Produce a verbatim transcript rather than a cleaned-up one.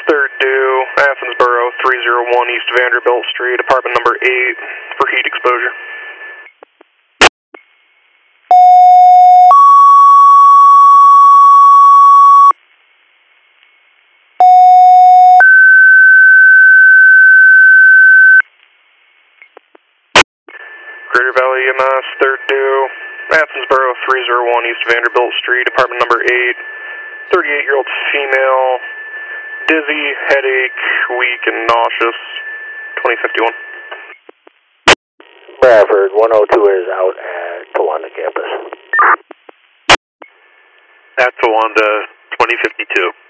third due, Athensboro, three oh one East Vanderbilt Street, apartment number eight, for heat exposure. Greater Valley E M S, third due, Athensboro, three oh one East Vanderbilt Street, apartment number eight, thirty-eight-year-old female, dizzy, headache, weak, and nauseous, twenty fifty-one. Bradford, one oh two is out at Towanda campus. At Towanda, twenty fifty-two.